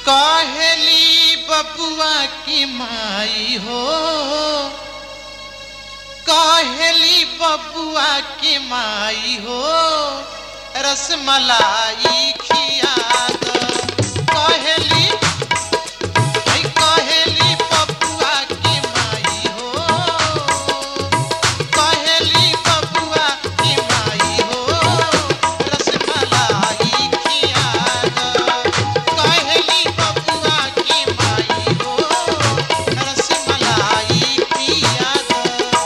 काहेली बबुआ की माई हो, काहेली बबुआ की माई हो, रसमलाई खिया दो। काहेली काहेली बबुआ की माई हो, काहेली बबुआ की माई हो, रसमलाई खिया दो। काहेली बबुआ की माई हो, रसमलाई खिया दो।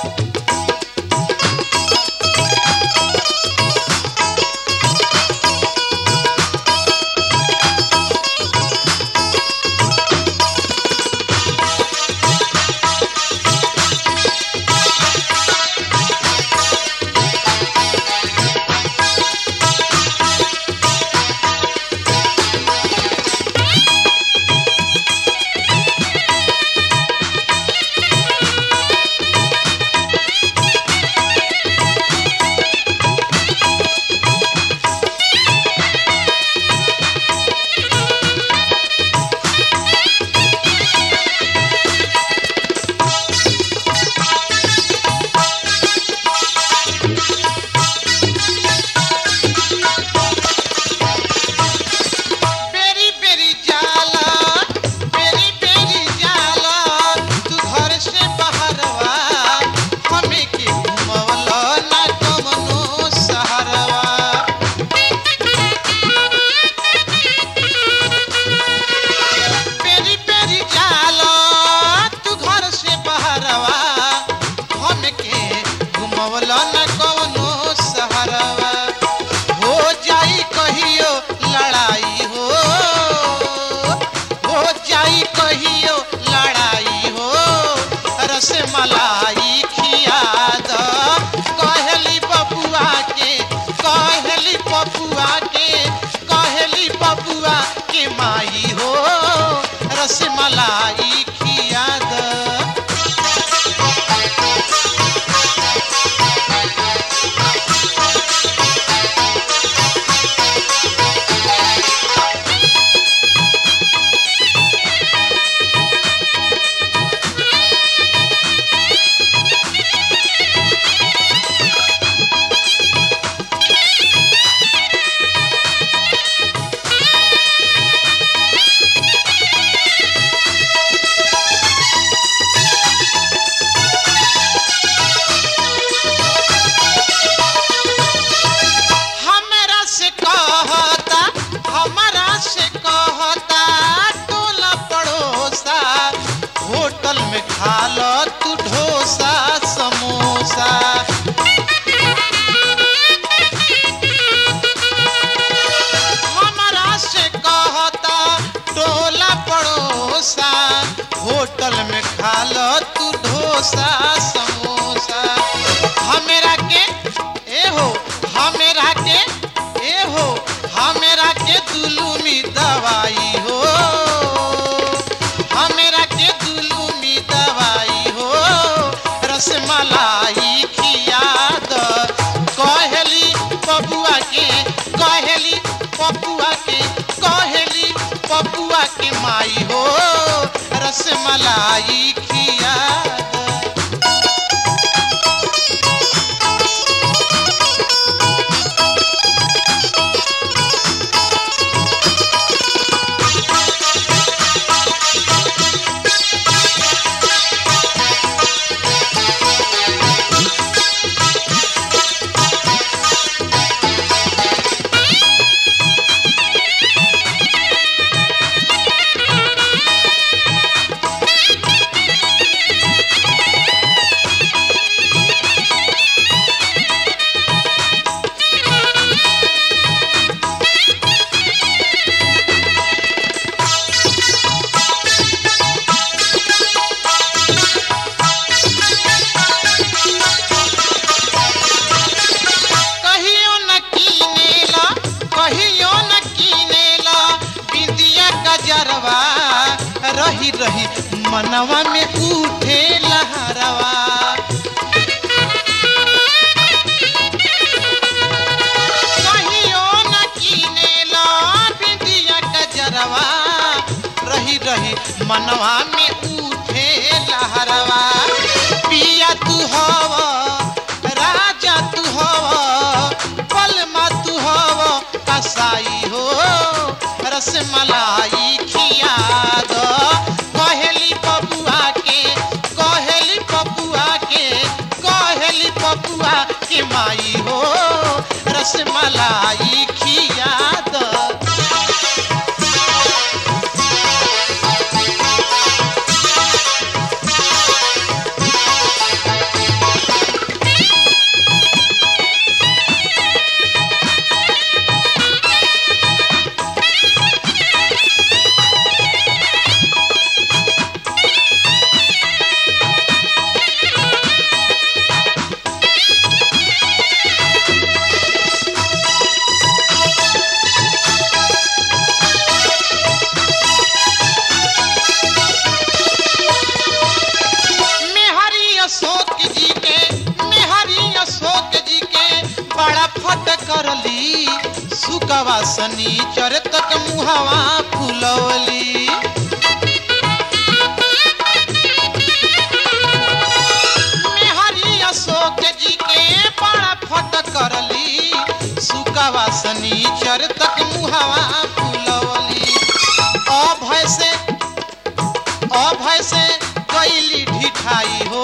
रसमलाई खिया दो। काहेली बबुआ के, काहेली बबुआ के, काहेली बबुआ के माई हो, रसमलाई खिया दो। होटल में खा लो तू डोसा समोसा। हमारा से कहता टोला पड़ोसा, होटल में खा लो तू डोसा समोसा। हमेरा के ए हो, हमेरा के ए हो, हमेरा के दुलुमी दवाई हो, हमेरा के दुलुमी दवाई हो, रसमलाई खिया दो। काहेली बबुआ के, काहेली बबुआ के, काहेली बबुआ के माई हो, रसमलाई खिया दो। रही रही मनवा में उठे लहरवा। कहियो न कीने ला बिंदिया गजरवा, रही रही मनवा में उठे लहरवा। पिया तू हवा राजा तू हवा पलमा तू हवा कसाई हो रसमलाई खिया दो। कहेली बबुआ के कहेली बबुआ के कहेली बबुआ के माई हो रसमलाई खिया दो। करली सुकवा सनीचर तक मुहवा फुलवली। मेहरी अशोक जी के बड़ा फट करली सुकवा सनीचर तक मुहवा फुलवली। अभय से गईली ढिठाई हो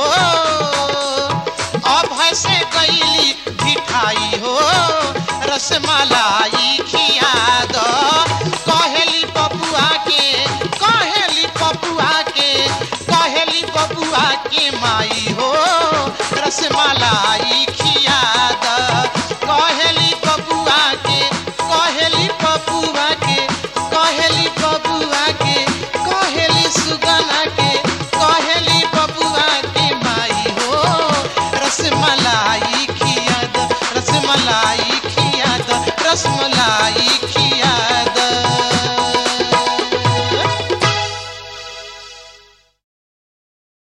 अभय से गईली ढिठाई हो रसमलाई